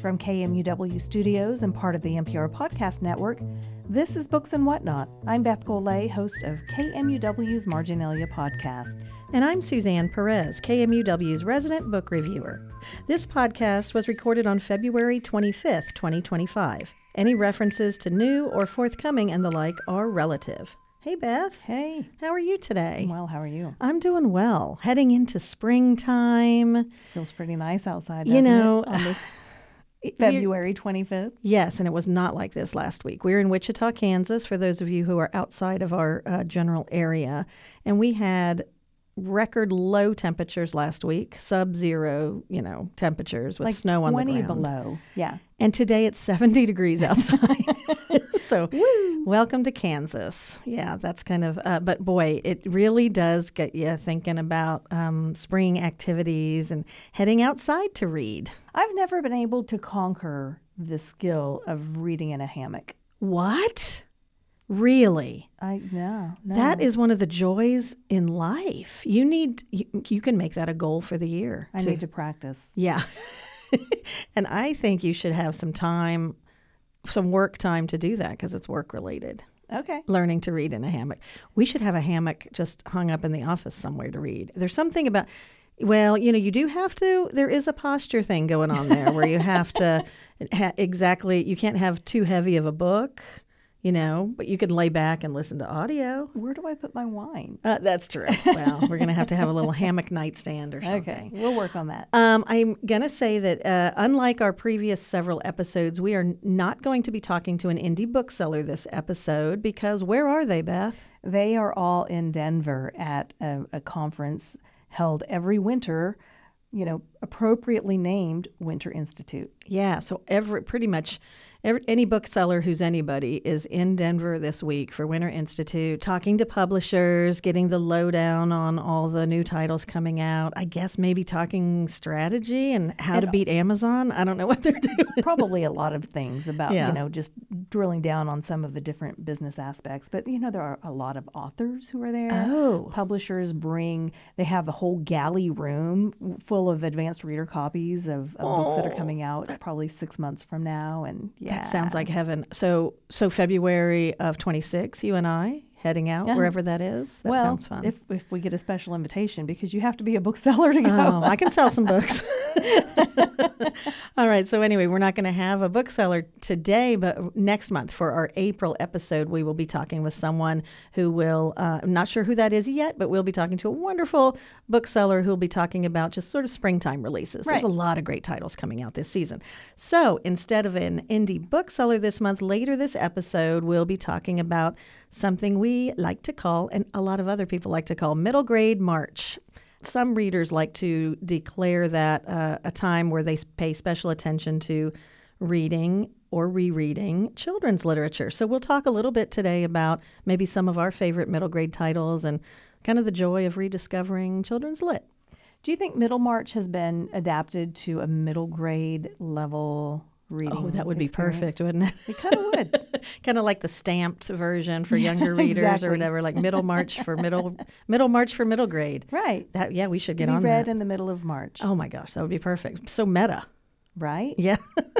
From KMUW Studios and part of the NPR Podcast Network, this is Books and Whatnot. I'm Beth Golay, host of KMUW's Marginalia Podcast. And I'm Suzanne Perez, KMUW's resident book reviewer. This podcast was recorded on February 25th, 2025. Any references to new or forthcoming and the like are relative. Hey, Beth. Hey. How are you today? Well, how are you? I'm doing well. Heading into springtime. Feels pretty nice outside, You doesn't know, it, on this February 25th? Yes, and it was not like this last week. We're in Wichita, Kansas, for those of you who are outside of our general area. And we had record low temperatures last week, sub-zero, temperatures with like snow on the ground. 20 below, yeah. And today it's 70 degrees outside. So welcome to Kansas. Yeah, that's kind of, but boy, it really does get you thinking about spring activities and heading outside to read. I've never been able to conquer the skill of reading in a hammock. What? Really? No. That is one of the joys in life. You can make that a goal for the year. I need to practice. Yeah. And I think you should have some work time to do that because it's work related. Okay. Learning to read in a hammock. We should have a hammock just hung up in the office somewhere to read. There's something about, you do have to, there is a posture thing going on there where you have to you can't have too heavy of a book. But you can lay back and listen to audio. Where do I put my wine? That's true. Well, we're going to have a little hammock nightstand or something. Okay, we'll work on that. I'm going to say that unlike our previous several episodes, we are not going to be talking to an indie bookseller this episode because where are they, Beth? They are all in Denver at a conference held every winter, appropriately named Winter Institute. Yeah, so any bookseller who's anybody is in Denver this week for Winter Institute, talking to publishers, getting the lowdown on all the new titles coming out. I guess maybe talking strategy and how to beat Amazon. I don't know what they're doing. Probably a lot of things about, just drilling down on some of the different business aspects. But, there are a lot of authors who are there. Oh. Publishers they have a whole galley room full of advanced reader copies of books that are coming out probably 6 months from now. And That sounds like heaven. So February of 26, you and I heading out wherever that is. That sounds fun. If we get a special invitation, because you have to be a bookseller to go. Oh, I can sell some books. All right. So anyway, we're not going to have a bookseller today, but next month for our April episode, we will be talking with someone who will, I'm not sure who that is yet, but we'll be talking to a wonderful bookseller who will be talking about just sort of springtime releases. Right. There's a lot of great titles coming out this season. So instead of an indie bookseller this month, later this episode, we'll be talking about something we like to call, and a lot of other people like to call, middle grade March. Some readers like to declare that a time where they pay special attention to reading or rereading children's literature. So we'll talk a little bit today about maybe some of our favorite middle grade titles and kind of the joy of rediscovering children's lit. Do you think Middlemarch has been adapted to a middle grade level reading? Oh, that would be perfect, wouldn't it? It kind of would. Kind of like the stamped version for younger readers exactly. or whatever, like Middlemarch for middle grade. Right. We should get on that. Read in the middle of March. Oh my gosh, that would be perfect. So meta. Right? Yeah.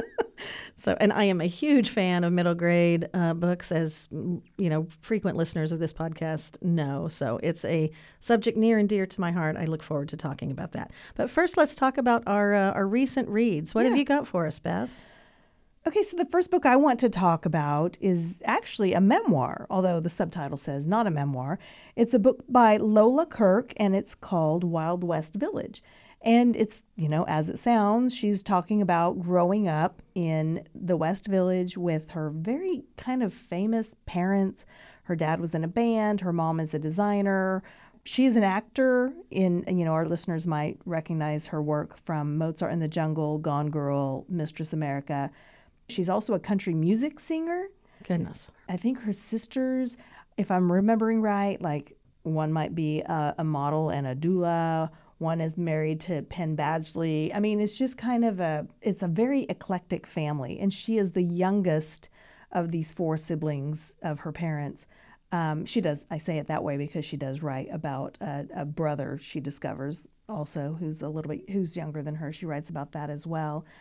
So, and I am a huge fan of middle grade books, as frequent listeners of this podcast know. So it's a subject near and dear to my heart. I look forward to talking about that. But first, let's talk about our recent reads. What have you got for us, Beth? Okay, so the first book I want to talk about is actually a memoir, although the subtitle says not a memoir. It's a book by Lola Kirk, and it's called Wild West Village. And it's, as it sounds, she's talking about growing up in the West Village with her very kind of famous parents. Her dad was in a band. Her mom is a designer. She's an actor our listeners might recognize her work from Mozart in the Jungle, Gone Girl, Mistress America. She's also a country music singer. Goodness. I think her sisters, if I'm remembering right, like one might be a model and a doula. One is married to Penn Badgley. I mean, it's just kind of it's a very eclectic family. And she is the youngest of these four siblings of her parents. She does, I say it that way because she does write about a brother she discovers also who's younger than her. She writes about that as well.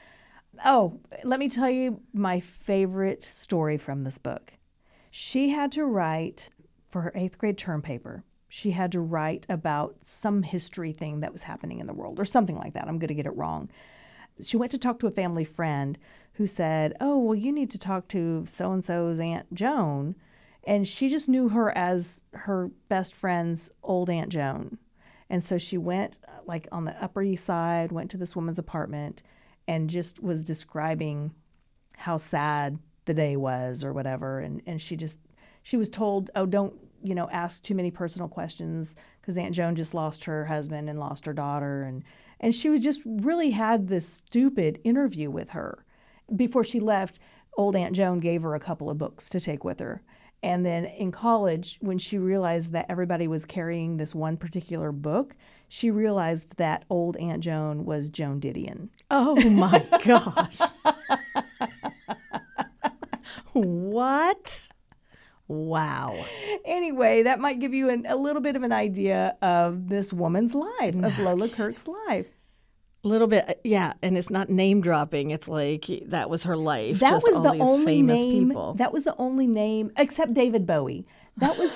Oh, let me tell you my favorite story from this book. She had to write for her 8th grade term paper. She had to write about some history thing that was happening in the world or something like that. I'm going to get it wrong. She went to talk to a family friend who said, "Oh, well, you need to talk to so-and-so's Aunt Joan." And she just knew her as her best friend's old Aunt Joan. And so she went like on the Upper East Side, went to this woman's apartment and just was describing how sad the day was or whatever. And she was told, "Oh, don't, ask too many personal questions because Aunt Joan just lost her husband and lost her daughter." And she was just really had this stupid interview with her. Before she left, old Aunt Joan gave her a couple of books to take with her. And then in college, when she realized that everybody was carrying this one particular book, she realized that old Aunt Joan was Joan Didion. Oh my gosh. What? Wow. Anyway, that might give you a little bit of an idea of this woman's life, of Lola Kirke's life. A little bit, yeah, and it's not name dropping. It's like that was her life. That just was all the these only famous name. people. That was the only name, except David Bowie. That was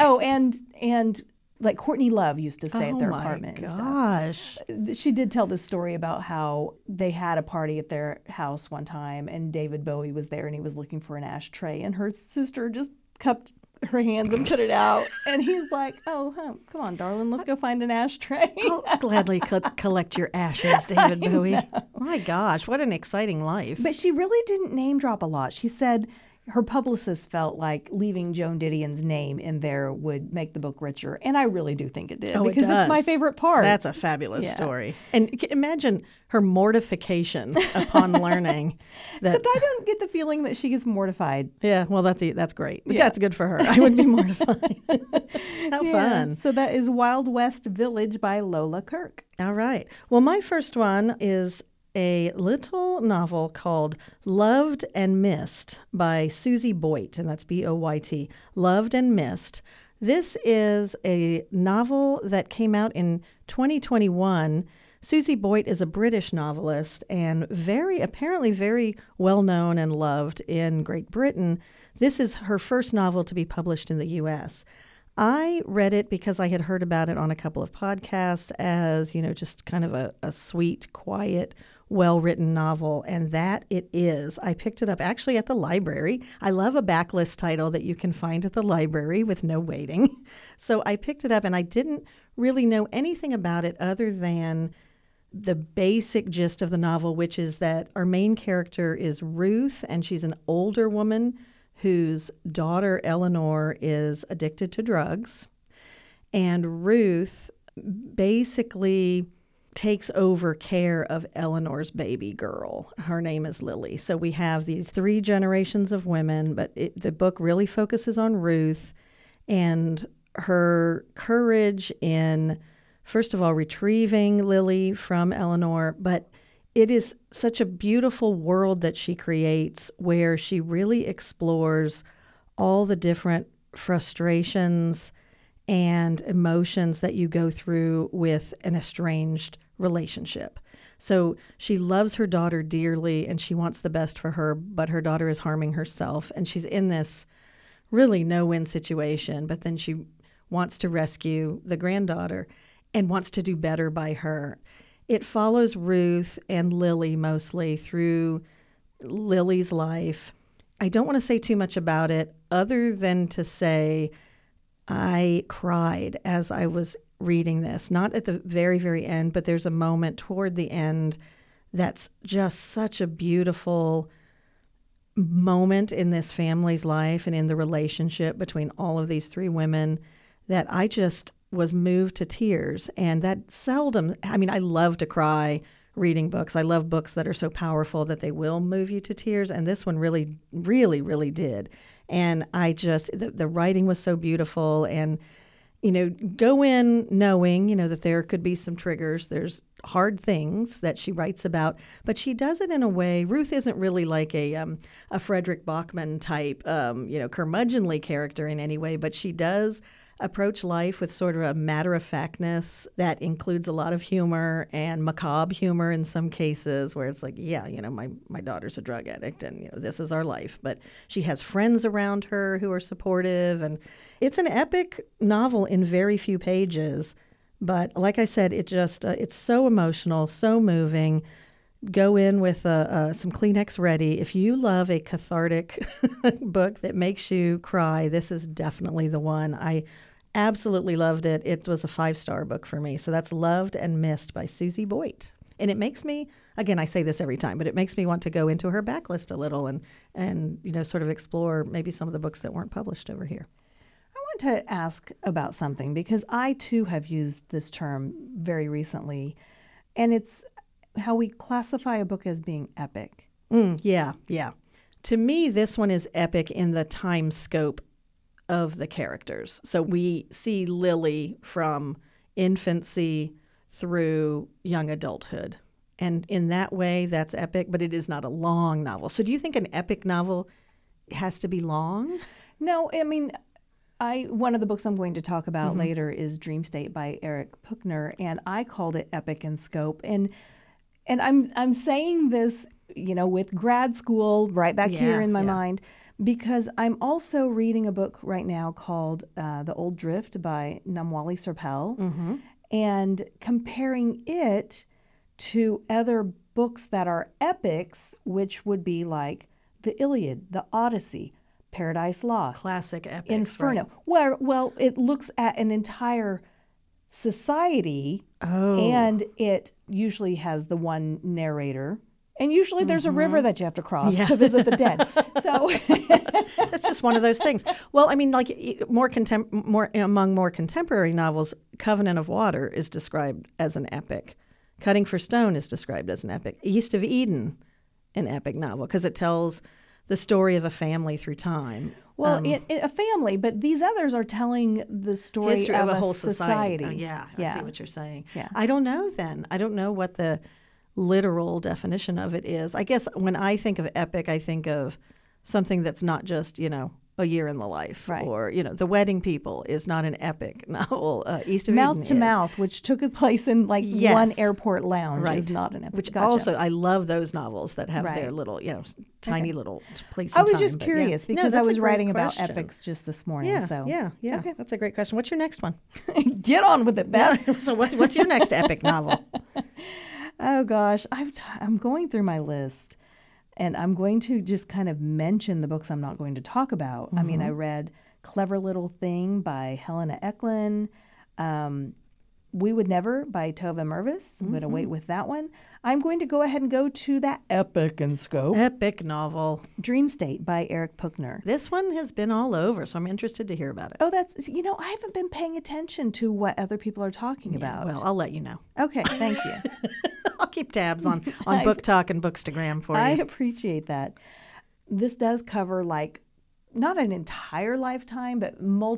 and like Courtney Love used to stay at their apartment and stuff. Gosh. She did tell this story about how they had a party at their house one time, and David Bowie was there, and he was looking for an ashtray, and her sister just cupped her hands and put it out, and he's like, "Oh, come on, darling, let's go find an ashtray." I'll gladly collect your ashes, David Bowie. My gosh, what an exciting life. But she really didn't name drop a lot. She said her publicist felt like leaving Joan Didion's name in there would make the book richer, and I really do think it did, because it's my favorite part. That's a fabulous story. And imagine her mortification upon learning that. Except I don't get the feeling that she gets mortified. Yeah, well, that's great. Yeah. That's good for her. I would be mortified. How fun. So that is Wild West Village by Lola Kirke. All right. Well, my first one is a little novel called Loved and Missed by Susie Boyd, and that's Boyt. Loved and Missed. This is a novel that came out in 2021. Susie Boyd is a British novelist and apparently very well known and loved in Great Britain. This is her first novel to be published in the U.S. I read it because I had heard about it on a couple of podcasts as, just kind of a sweet, quiet, well-written novel, and that it is. I picked it up actually at the library. I love a backlist title that you can find at the library with no waiting. So I picked it up, and I didn't really know anything about it other than the basic gist of the novel, which is that our main character is Ruth, and she's an older woman whose daughter, Eleanor, is addicted to drugs. And Ruth basically takes over care of Eleanor's baby girl. Her name is Lily. So we have these 3 generations of women, but the book really focuses on Ruth and her courage in, first of all, retrieving Lily from Eleanor, but it is such a beautiful world that she creates where she really explores all the different frustrations and emotions that you go through with an estranged relationship. So she loves her daughter dearly and she wants the best for her, but her daughter is harming herself. And she's in this really no-win situation, but then she wants to rescue the granddaughter and wants to do better by her. It follows Ruth and Lily mostly through Lily's life. I don't want to say too much about it other than to say I cried as I was reading this, not at the very, very end, but there's a moment toward the end that's just such a beautiful moment in this family's life and in the relationship between all of these 3 women that I just was moved to tears. And that seldom, I love to cry reading books. I love books that are so powerful that they will move you to tears. And this one really, really, really did. And I just, the writing was so beautiful. And, go in knowing, that there could be some triggers. There's hard things that she writes about, but she does it in a way. Ruth isn't really like a Frederick Bachman type, curmudgeonly character in any way, but she does approach life with sort of a matter-of-factness that includes a lot of humor and macabre humor in some cases, where it's like, yeah, my daughter's a drug addict and, this is our life. But she has friends around her who are supportive, and it's an epic novel in very few pages. But like I said, it's so emotional, so moving. Go in with some Kleenex ready. If you love a cathartic book that makes you cry, this is definitely the one. I absolutely loved it. It was a 5-star book for me. So that's Loved and Missed by Susie Boyd. And it makes me, again, I say this every time, but it makes me want to go into her backlist a little and sort of explore maybe some of the books that weren't published over here. I want to ask about something because I too have used this term very recently, and it's how we classify a book as being epic. Yeah. To me, this one is epic in the time scope of the characters. So we see Lily from infancy through young adulthood. And in that way, that's epic, but it is not a long novel. So do you think an epic novel has to be long? No, I mean, one of the books I'm going to talk about later is Dream State by Eric Puchner, and I called it epic in scope. And I'm saying this, with grad school right back here in my mind, because I'm also reading a book right now called The Old Drift by Namwali Serpell, and comparing it to other books that are epics, which would be like the Iliad, the Odyssey, Paradise Lost, classic epics, Inferno. Right? Well, it looks at an entire society, and it usually has the one narrator, and usually there's a river that you have to cross to visit the dead. So it's just one of those things. Well, I mean, like among more contemporary novels, Covenant of Water is described as an epic. Cutting for Stone is described as an epic. East of Eden, an epic novel, because it tells the story of a family through time. Well, a family, but these others are telling the story of a whole society. Oh, yeah, I see what you're saying. Yeah. I don't know then. I don't know what the literal definition of it is. I guess when I think of epic, I think of something that's not just, a year in the life. Right. Or, The Wedding People is not an epic novel. East of Mouth Eden to is. Mouth, which took place in one airport lounge, is not an epic. Which Gotcha. also, I love those novels that have their little, tiny little place in I was time, just but curious because I was writing about epics just this morning. Yeah. Okay. That's a great question. What's your next one? Get on with it, Beth. So what's your next epic novel? Oh gosh, I'm going through my list, and I'm going to just kind of mention the books I'm not going to talk about. I mean, I read Clever Little Thing by Helena Eklund. We Would Never by Tova Mervis. I'm going to wait with that one. I'm going to go ahead and go to that epic in scope. Epic novel. Dream State by Eric Puchner. This one has been all over, so I'm interested to hear about it. Oh, I haven't been paying attention to what other people are talking about. Well, I'll let you know. Okay, thank you. I'll keep tabs on Book Talk and Bookstagram for you. I appreciate this does cover not an entire lifetime, but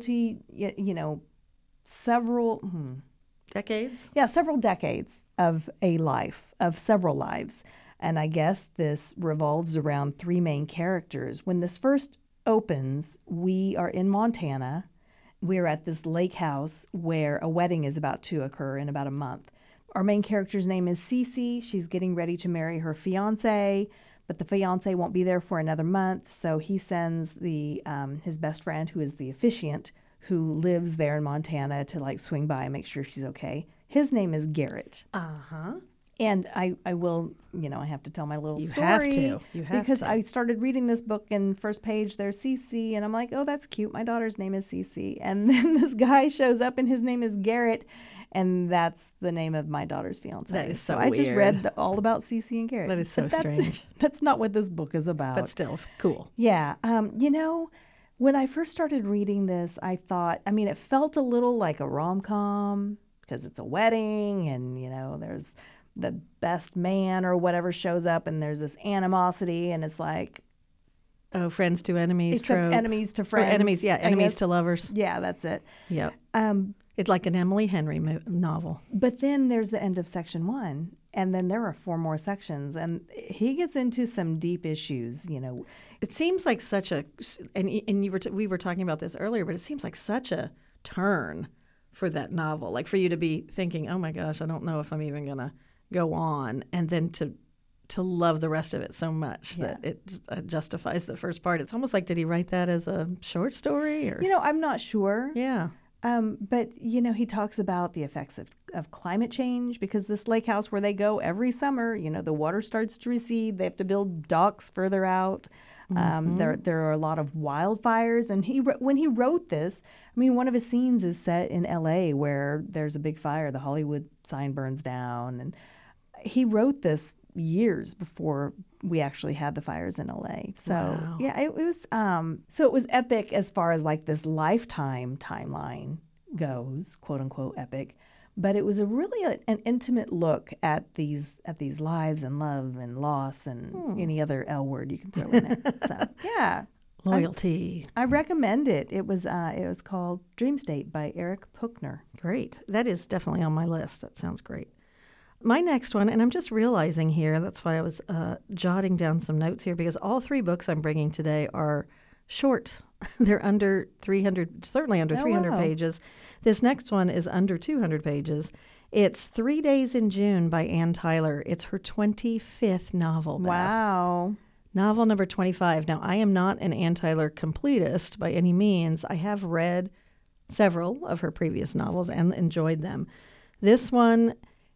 several decades. Yeah, several decades of a life, of several lives. And I guess this revolves around 3 main characters. When this first opens, we are in Montana. We're at this lake house where a wedding is about to occur in about a month. Our main character's name is Cece. She's getting ready to marry her fiance, but the fiance won't be there for another month. So he sends his best friend, who is the officiant, who lives there in Montana, to swing by and make sure she's okay. His name is Garrett. And I will, I have to tell my little story. You have because to. I started reading this book, and first page there's Cece, and I'm like, oh, that's cute. My daughter's name is Cece. And then this guy shows up, and his name is Garrett, and that's the name of my daughter's fiance. That is so I weird. just read all about Cece and Garrett. That is so strange. That's not what this book is about. But still, cool. Yeah. When I first started reading this, I thought, it felt a little like a rom-com because it's a wedding and, there's the best man or whatever shows up and there's this animosity and it's like... Oh, friends to enemies. Except enemies to friends. Or enemies to lovers. Yeah, that's it. Yeah. It's like an Emily Henry novel. But then there's the end of section 1, and then there are 4 more sections, and he gets into some deep issues, It seems like such a, and we were talking about this earlier, but it seems like such a turn for that novel. Like for you to be thinking, oh my gosh, I don't know if I'm even going to go on, and then to love the rest of it so much that it justifies the first part. It's almost like, did he write that as a short story? Or I'm not sure. Yeah. But, he talks about the effects of climate change, because this lake house where they go every summer, the water starts to recede. They have to build docks further out. There are a lot of wildfires. And when he wrote this, one of his scenes is set in L.A. where there's a big fire. The Hollywood sign burns down. And he wrote this years before we actually had the fires in LA. So Wow. yeah, it was epic as far as like this lifetime timeline goes, quote unquote epic. But it was an intimate look at these lives and love and loss and any other L word you can throw in there. So yeah. Loyalty. I recommend it. It was called Dream State by Eric Puchner. Great. That is definitely on my list. That sounds great. My next one, and I'm just realizing here, that's why I was jotting down some notes here, because all three books I'm bringing today are short. They're under 300, certainly under 300 wow. pages. This next one is under 200 pages. It's 3 Days in June by Ann Tyler. It's her 25th novel, Beth. Wow. Novel number 25. Now, I am not an Ann Tyler completist by any means. I have read several of her previous novels and enjoyed them. This one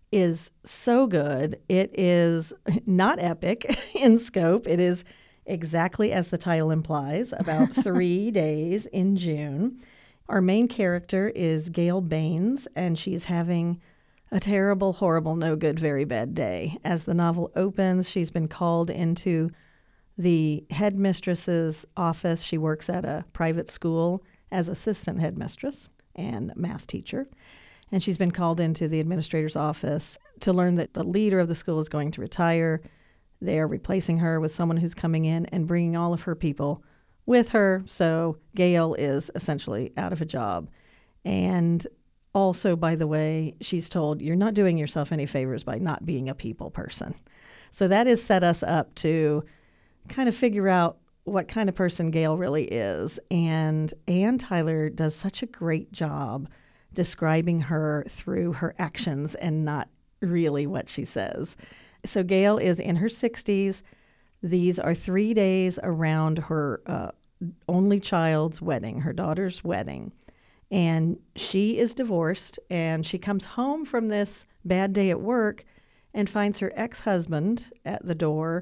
is so good. It is not epic in scope. It is exactly as the title implies, about 3 days in June. Our main character is Gail Baines, and she's having a terrible, horrible, no good, very bad day. As the novel opens, she's been called into the headmistress's office. She works at a private school as assistant headmistress and math teacher. And she's been called into the administrator's office to learn that the leader of the school is going to retire. They are replacing her with someone who's coming in and bringing all of her people with her. So Gail is essentially out of a job. And also, by the way, she's told, you're not doing yourself any favors by not being a people person. So that has set us up to kind of figure out what kind of person Gail really is. And Ann Tyler does such a great job describing her through her actions and not really what she says. So Gail is in her 60s. These are 3 days around her only child's wedding, her daughter's wedding. And she is divorced, and she comes home from this bad day at work and finds her ex-husband at the door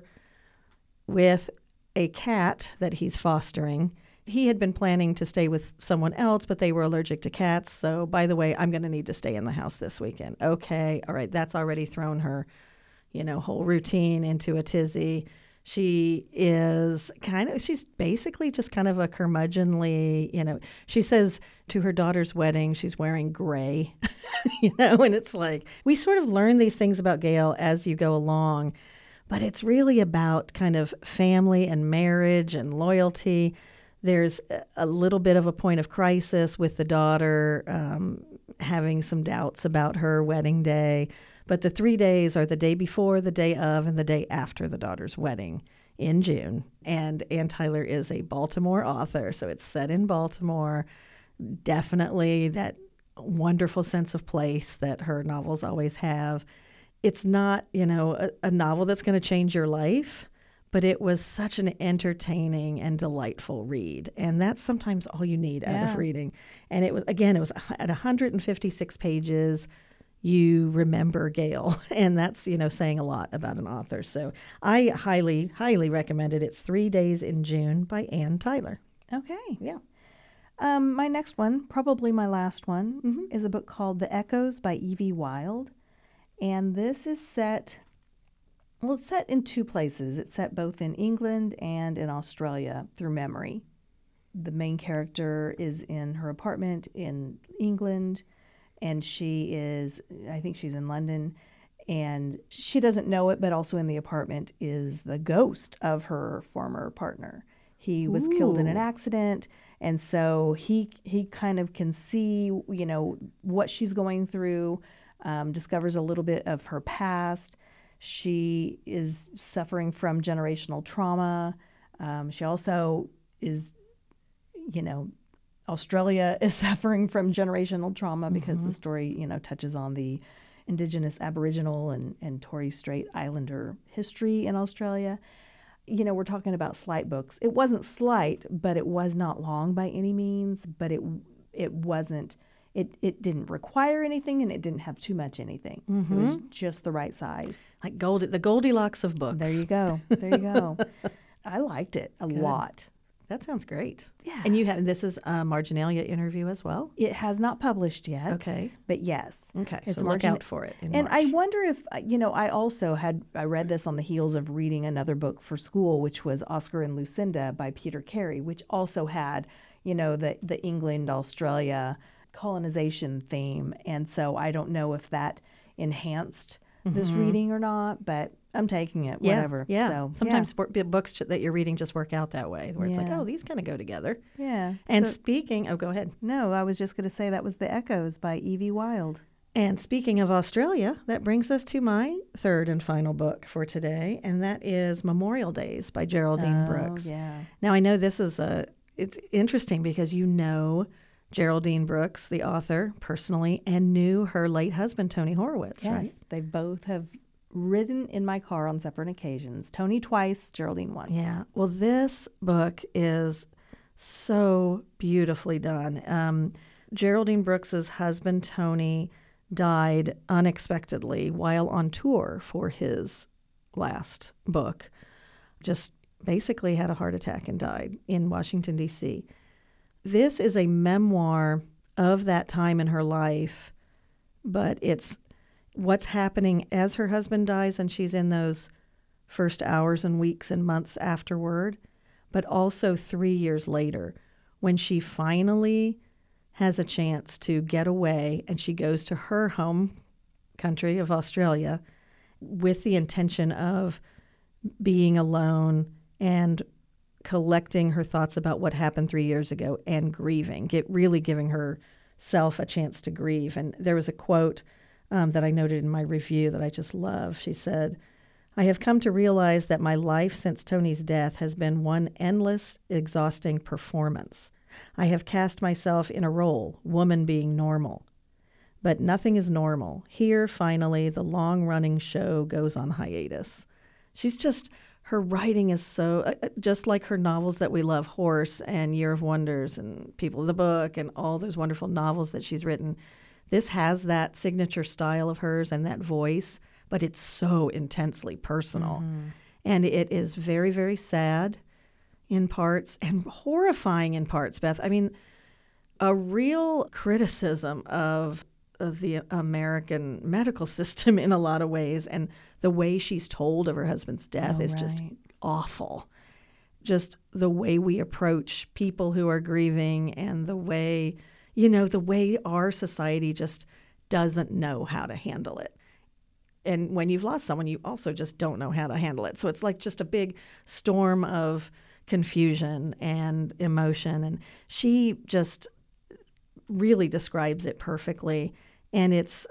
with a cat that he's fostering. He had been planning to stay with someone else, but they were allergic to cats. So, by the way, I'm going to need to stay in the house this weekend. Okay, all right, that's already thrown her, whole routine into a tizzy. She's basically just kind of a curmudgeonly, she says to her daughter's wedding, she's wearing gray, and it's like, we sort of learn these things about Gail as you go along, but it's really about kind of family and marriage and loyalty. There's a little bit of a point of crisis with the daughter having some doubts about her wedding day. But the 3 days are the day before, the day of, and the day after the daughter's wedding in June. And Ann Tyler is a Baltimore author, so it's set in Baltimore. Definitely that wonderful sense of place that her novels always have. It's not, a novel that's going to change your life, but it was such an entertaining and delightful read. And that's sometimes all you need out of reading. And it was at 156 pages. You remember Gail, and that's, saying a lot about an author. So I highly, highly recommend it. It's 3 Days in June by Ann Tyler. Okay. Yeah. My next one, probably my last one, is a book called The Echoes by Evie Wyld. And this is set in two places. It's set both in England and in Australia through memory. The main character is in her apartment in England, and I think she's in London, and she doesn't know it, but also in the apartment is the ghost of her former partner. He was killed in an accident, and so he kind of can see, what she's going through, discovers a little bit of her past. She is suffering from generational trauma. She also is, Australia is suffering from generational trauma because the story, touches on the Indigenous Aboriginal and Torres Strait Islander history in Australia. We're talking about slight books. It wasn't slight, but it was not long by any means, but it wasn't, it didn't require anything and it didn't have too much anything. It was just the right size. Like the Goldilocks of books. There you go. There you go. I liked it a lot. That sounds great. Yeah. And this is a Marginalia interview as well? It has not published yet. Okay. But yes. Okay. It's so look out for it in And March. I wonder if, I read this on the heels of reading another book for school, which was Oscar and Lucinda by Peter Carey, which also had, the England-Australia colonization theme. And so I don't know if that enhanced this reading or not, but I'm taking it, whatever. Yeah. So, sometimes books that you're reading just work out that way, where it's like, oh, these kind of go together. Yeah. And go ahead. No, I was just going to say that was The Echoes by Evie Wilde. And speaking of Australia, that brings us to my third and final book for today, and that is Memorial Days by Geraldine Brooks. Yeah. Now, I know this is it's interesting because Geraldine Brooks, the author, personally, and knew her late husband, Tony Horowitz, Yes, right? they both have ridden in my car on separate occasions. Tony twice, Geraldine once. Yeah. Well, this book is so beautifully done. Geraldine Brooks's husband, Tony, died unexpectedly while on tour for his last book. Just basically had a heart attack and died in Washington, D.C. This is a memoir of that time in her life, but it's what's happening as her husband dies and she's in those first hours and weeks and months afterward, but also 3 years later when she finally has a chance to get away and she goes to her home country of Australia with the intention of being alone and collecting her thoughts about what happened 3 years ago and grieving, really giving herself a chance to grieve. And there was a quote that I noted in my review that I just love. She said, "I have come to realize that my life since Tony's death has been one endless, exhausting performance. I have cast myself in a role, woman being normal. But nothing is normal. Here, finally, the long-running show goes on hiatus." Her writing is so, just like her novels that we love, Horse and Year of Wonders and People of the Book and all those wonderful novels that she's written. This has that signature style of hers and that voice, but it's so intensely personal. And it is very, very sad in parts and horrifying in parts, Beth. I mean, a real criticism of the American medical system in a lot of ways, and the way she's told of her husband's death is just awful. Just the way we approach people who are grieving and the way our society just doesn't know how to handle it. And when you've lost someone, you also just don't know how to handle it. So it's like just a big storm of confusion and emotion. And she just really describes it perfectly. And it's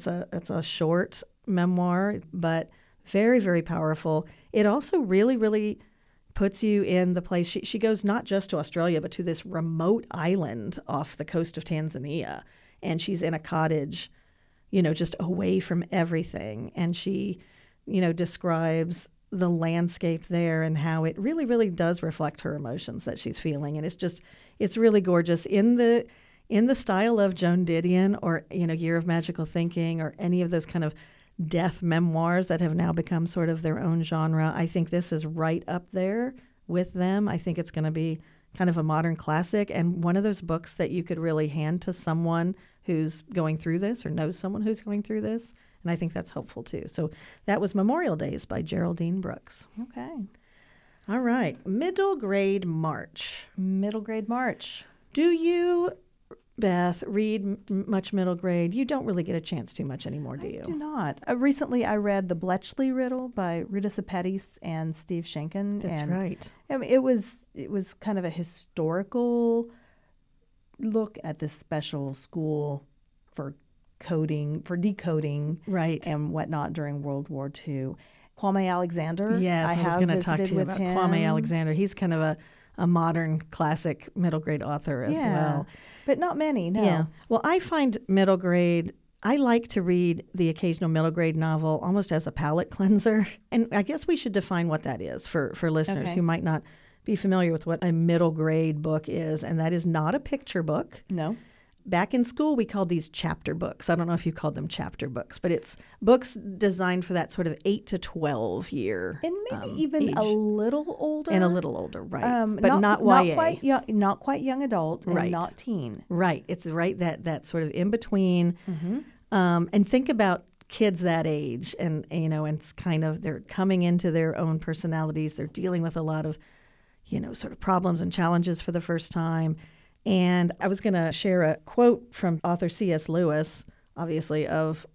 a short memoir, but very, very powerful. It also really, really puts you in the place. She goes not just to Australia, but to this remote island off the coast of Tanzania. And she's in a cottage, just away from everything. And she, describes the landscape there and how it really, really does reflect her emotions that she's feeling. And it's really gorgeous in the style of Joan Didion or, Year of Magical Thinking or any of those kind of death memoirs that have now become sort of their own genre. I think this is right up there with them. I think it's going to be kind of a modern classic and one of those books that you could really hand to someone who's going through this or knows someone who's going through this. And I think that's helpful too. So that was Memorial Days by Geraldine Brooks. Okay. All right. Middle grade March. Middle grade March. Do you, Beth, read much middle grade? You don't really get a chance too much anymore, do you? I do not. Recently, I read The Bletchley Riddle by Rita Sepetys and Steve Schenken. That's right. I mean, it was kind of a historical look at this special school for decoding, right, and whatnot during World War II. Kwame Alexander. Yes, I was going to talk to you about him. Kwame Alexander. He's kind of a modern classic middle grade author as well. But not many, no. Yeah. Well, I find middle grade, I like to read the occasional middle grade novel almost as a palate cleanser. And I guess we should define what that is for listeners Okay. who might not be familiar with what a middle grade book is. And that is not a picture book. No. Back in school, we called these chapter books. I don't know if you called them chapter books, but it's books designed for that sort of 8 to 12 year And maybe even age. a little older. And a little older, right. But not YA. Not quite young adult and Right. not teen. Right. It's right that sort of in between. And think about kids that age and it's kind of they're coming into their own personalities. They're dealing with a lot of, sort of problems and challenges for the first time. And I was going to share a quote from author C.S. Lewis, obviously,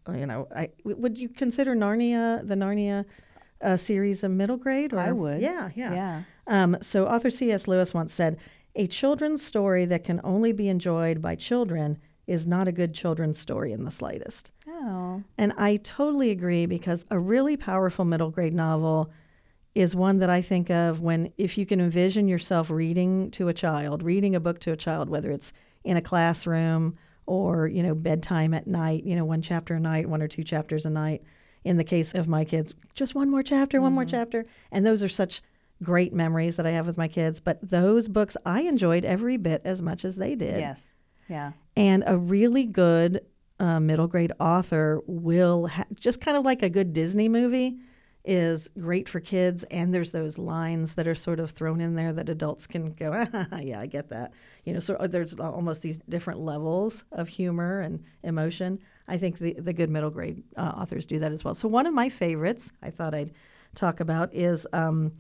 would you consider the Narnia series a middle grade? Or? I would. Yeah. So author C.S. Lewis once said, "A children's story that can only be enjoyed by children is not a good children's story in the slightest." Oh. And I totally agree, because a really powerful middle grade novel is one that I think of if you can envision yourself reading a book to a child, whether it's in a classroom or, bedtime at night, one chapter a night, 1 or 2 chapters a night. In the case of my kids, just one more chapter. And those are such great memories that I have with my kids. But those books I enjoyed every bit as much as they did. Yes. Yeah. And a really good middle grade author will just kind of like a good Disney movie is great for kids. And there's those lines that are sort of thrown in there that adults can go, yeah, I get that. So there's almost these different levels of humor and emotion. I think the good middle grade authors do that as well. So one of my favorites I thought I'd talk about is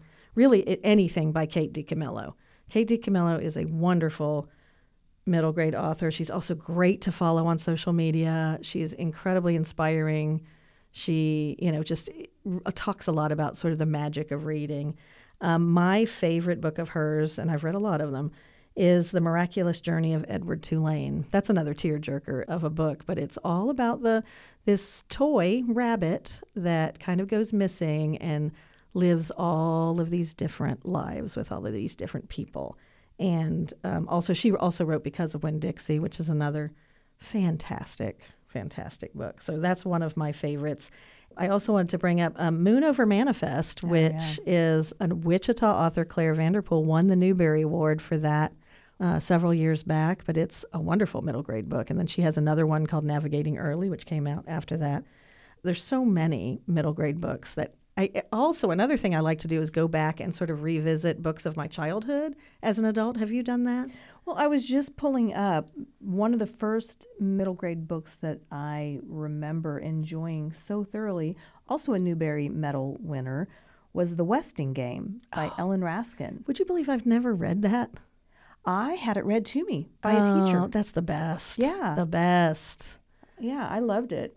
really anything by Kate DiCamillo. Kate DiCamillo is a wonderful middle grade author. She's also great to follow on social media. She's incredibly inspiring. She, just talks a lot about sort of the magic of reading. My favorite book of hers, and I've read a lot of them, is The Miraculous Journey of Edward Tulane. That's another tearjerker of a book, but it's all about this toy rabbit that kind of goes missing and lives all of these different lives with all of these different people. And she also wrote Because of Winn-Dixie, which is another fantastic book. So that's one of my favorites. I also wanted to bring up Moon Over Manifest, which is a Wichita author, Claire Vanderpool, won the Newbery Award for that several years back, but it's a wonderful middle grade book. And then she has another one called Navigating Early, which came out after that. There's so many middle grade books that another thing I like to do is go back and sort of revisit books of my childhood as an adult. Have you done that? Well, I was just pulling up one of the first middle grade books that I remember enjoying so thoroughly, also a Newbery Medal winner, was The Westing Game by Ellen Raskin. Would you believe I've never read that? I had it read to me by a teacher. That's the best. Yeah. The best. Yeah, I loved it.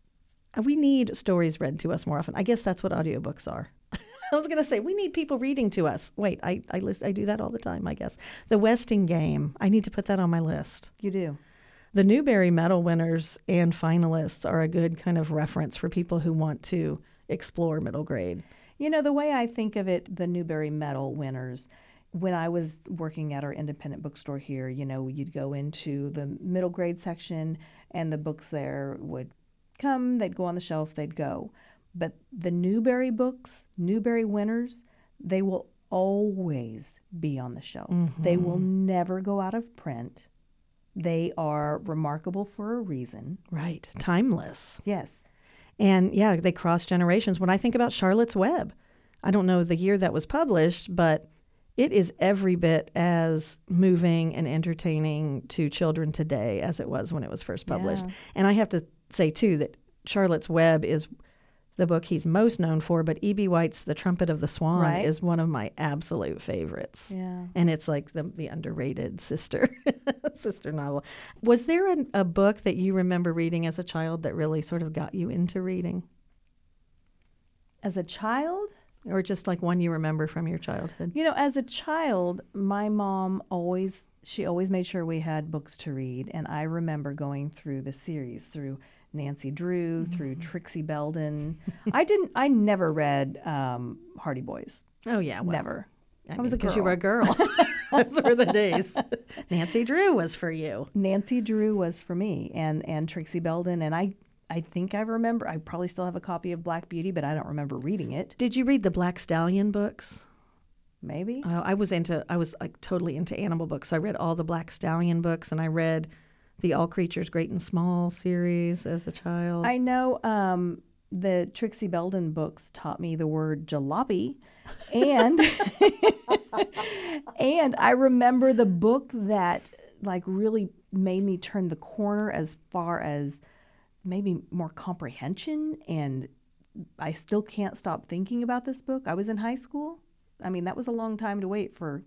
We need stories read to us more often. I guess that's what audiobooks are. I was going to say, we need people reading to us. Wait, I do that all the time, I guess. The Westing Game. I need to put that on my list. You do. The Newbery Medal winners and finalists are a good kind of reference for people who want to explore middle grade. The way I think of it, the Newbery Medal winners, when I was working at our independent bookstore here, you'd go into the middle grade section and the books there would come, they'd go on the shelf, they'd go. But the Newbery books, Newbery winners, they will always be on the shelf. Mm-hmm. They will never go out of print. They are remarkable for a reason. Right. Timeless. Yes. And they cross generations. When I think about Charlotte's Web, I don't know the year that was published, but it is every bit as moving and entertaining to children today as it was when it was first published. Yeah. And I have to say, too, that Charlotte's Web is the book he's most known for, but E.B. White's The Trumpet of the Swan is one of my absolute favorites. Yeah. And it's like the underrated sister novel. Was there a book that you remember reading as a child that really sort of got you into reading? As a child? Or just like one you remember from your childhood? As a child, my mom always made sure we had books to read. And I remember going through the series, through Nancy Drew, through Trixie Belden. I never read Hardy Boys. Oh, yeah. Well, never. I was a because you were a girl. girl. Those were the days. Nancy Drew was for you. Nancy Drew was for me, and Trixie Belden, and I think I remember. I probably still have a copy of Black Beauty, but I don't remember reading it. Did you read the Black Stallion books? Maybe. I was like totally into animal books. So I read all the Black Stallion books, and I read the All Creatures Great and Small series as a child. I know the Trixie Belden books taught me the word jalopy, and and I remember the book that like really made me turn the corner as far as maybe more comprehension, and I still can't stop thinking about this book. I was in high school. I mean, that was a long time to wait for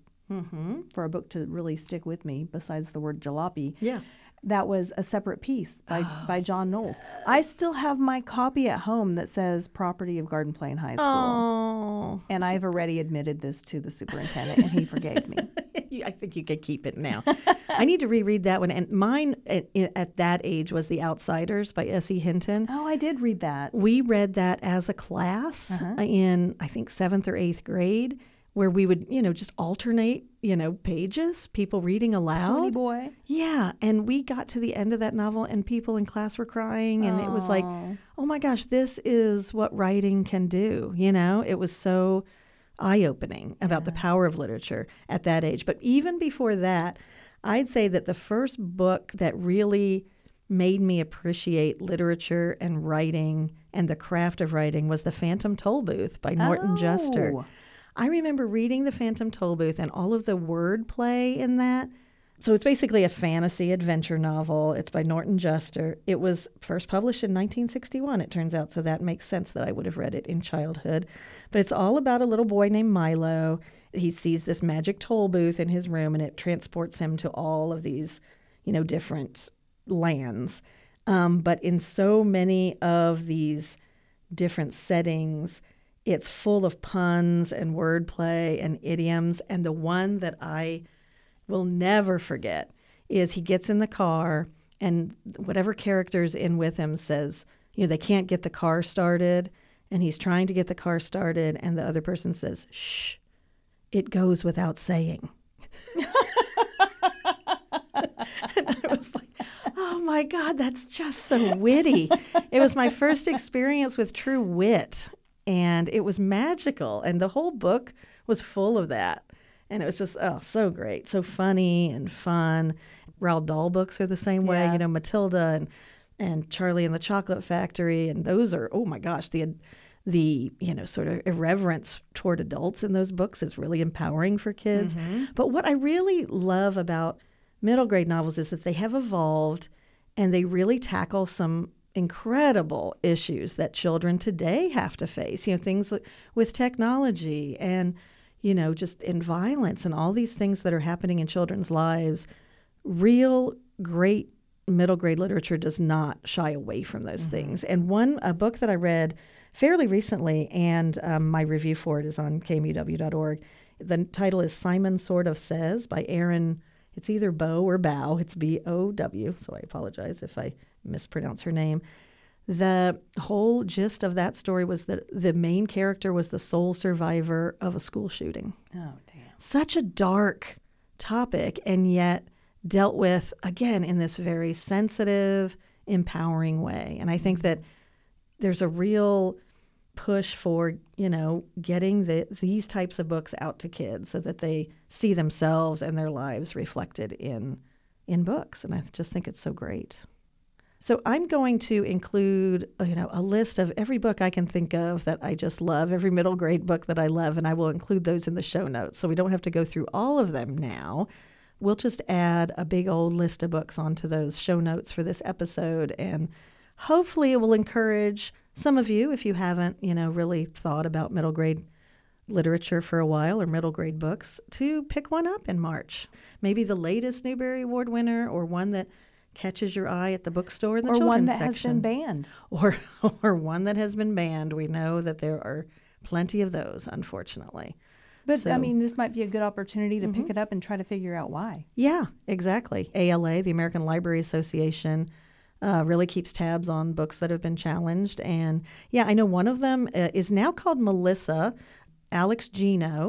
a book to really stick with me, besides the word jalopy. Yeah. That was A Separate Peace by John Knowles. I still have my copy at home that says Property of Garden Plain High School. Oh. And I've already admitted this to the superintendent, and he forgave me. I think you could keep it now. I need to reread that one. And mine at that age was The Outsiders by S.E. Hinton. Oh, I did read that. We read that as a class in, I think, 7th or 8th grade, where we would, just alternate, pages, people reading aloud. Pony Boy. Yeah. And we got to the end of that novel and people in class were crying. And it was like, oh my gosh, this is what writing can do. It was so eye-opening about the power of literature at that age. But even before that, I'd say that the first book that really made me appreciate literature and writing and the craft of writing was The Phantom Tollbooth by Norton Juster. I remember reading The Phantom Tollbooth and all of the wordplay in that. So it's basically a fantasy adventure novel. It's by Norton Juster. It was first published in 1961, it turns out, so that makes sense that I would have read it in childhood. But it's all about a little boy named Milo. He sees this magic toll booth in his room, and it transports him to all of these, different lands. But in so many of these different settings, it's full of puns and wordplay and idioms. And the one that I will never forget is he gets in the car and whatever character's in with him says, they can't get the car started. And he's trying to get the car started. And the other person says, shh, it goes without saying. And I was like, oh my God, that's just so witty. It was my first experience with true wit. And it was magical. And the whole book was full of that. And it was just, so great. So funny and fun. Roald Dahl books are the same way. Matilda and Charlie and the Chocolate Factory. And those are, oh my gosh, the sort of irreverence toward adults in those books is really empowering for kids. Mm-hmm. But what I really love about middle grade novels is that they have evolved and they really tackle some incredible issues that children today have to face, things with technology and, just in violence and all these things that are happening in children's lives. Real great middle grade literature does not shy away from those things. And a book that I read fairly recently, and my review for it is on kmuw.org. The title is Simon Sort of Says by Erin. It's either Bow or Bow. It's B-O-W, so I apologize if I mispronounce her name. The whole gist of that story was that the main character was the sole survivor of a school shooting. Oh, damn. Such a dark topic, and yet dealt with, again, in this very sensitive, empowering way. And I think that there's a real push for, getting these types of books out to kids so that they see themselves and their lives reflected in books. And I just think it's so great. So I'm going to include, a list of every book I can think of that I just love, every middle grade book that I love, and I will include those in the show notes. So we don't have to go through all of them now. We'll just add a big old list of books onto those show notes for this episode, and hopefully it will encourage some of you, if you haven't, really thought about middle grade literature for a while or middle grade books, to pick one up in March. Maybe the latest Newbery Award winner, or one that catches your eye at the bookstore in the children's section. Or one that section. has been banned. Or one that has been banned. We know that there are plenty of those, unfortunately. But, this might be a good opportunity to pick it up and try to figure out why. Yeah, exactly. ALA, the American Library Association, really keeps tabs on books that have been challenged. And, I know one of them is now called Melissa. Alex Gino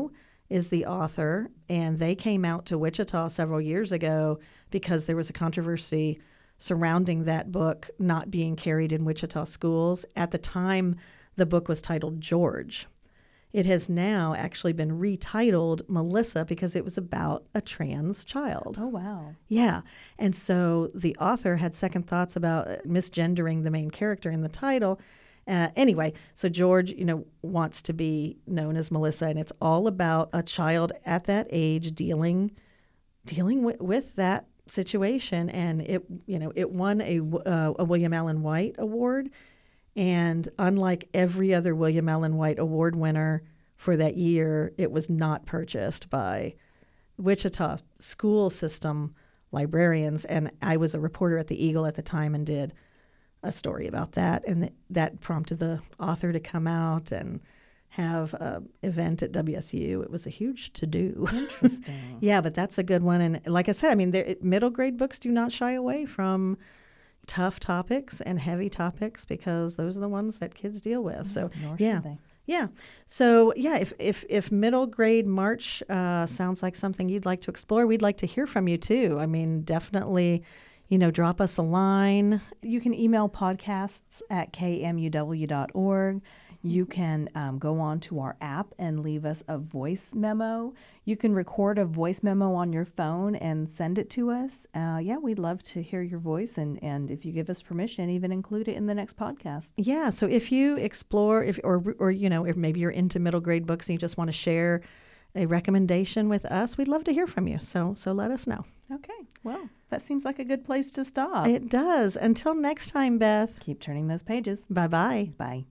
is the author, and they came out to Wichita several years ago because there was a controversy surrounding that book not being carried in Wichita schools. At the time, the book was titled George. It has now actually been retitled Melissa because it was about a trans child. Oh, wow. Yeah. And so the author had second thoughts about misgendering the main character in the title. Anyway, so George, wants to be known as Melissa, and it's all about a child at that age dealing with that situation. And it won a William Allen White Award. And unlike every other William Allen White Award winner for that year, it was not purchased by Wichita school system librarians. And I was a reporter at the Eagle at the time and did a story about that. And that prompted the author to come out and have an event at WSU. It was a huge to-do. Interesting. Yeah, but that's a good one. And like I said, I mean, middle grade books do not shy away from tough topics and heavy topics because those are the ones that kids deal with. So Nor yeah. should they. Yeah. So yeah, if middle grade March sounds like something you'd like to explore, we'd like to hear from you too. I mean, definitely, drop us a line. You can email podcasts@kmuw.org. You can go on to our app and leave us a voice memo. You can record a voice memo on your phone and send it to us. We'd love to hear your voice, and if you give us permission, even include it in the next podcast. Yeah, so if you explore, if maybe you're into middle grade books and you just want to share a recommendation with us, we'd love to hear from you. So let us know. Okay, well, that seems like a good place to stop. It does. Until next time, Beth. Keep turning those pages. Bye-bye. Bye.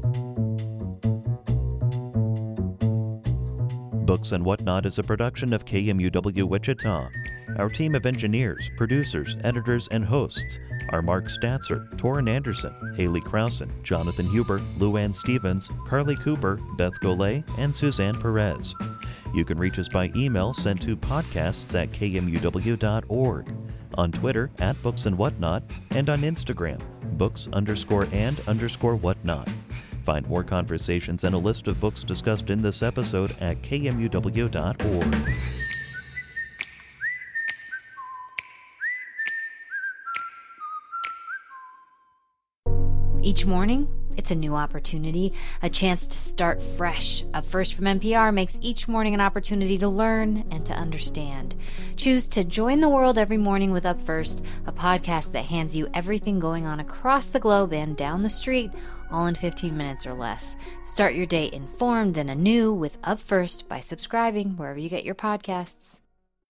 Books and Whatnot is a production of KMUW Wichita. Our team of engineers, producers, editors, and hosts are Mark Statzer, Torrin Anderson, Haley Krausen, Jonathan Huber, Luann Stevens, Carly Cooper, Beth Golay, and Suzanne Perez. You can reach us by email sent to podcasts@kmuw.org, on Twitter @booksandwhatnot, and on Instagram, books_and_whatnot. Find more conversations and a list of books discussed in this episode at kmuw.org. Each morning, it's a new opportunity, a chance to start fresh. Up First from NPR makes each morning an opportunity to learn and to understand. Choose to join the world every morning with Up First, a podcast that hands you everything going on across the globe and down the street, all in 15 minutes or less. Start your day informed and anew with Up First by subscribing wherever you get your podcasts.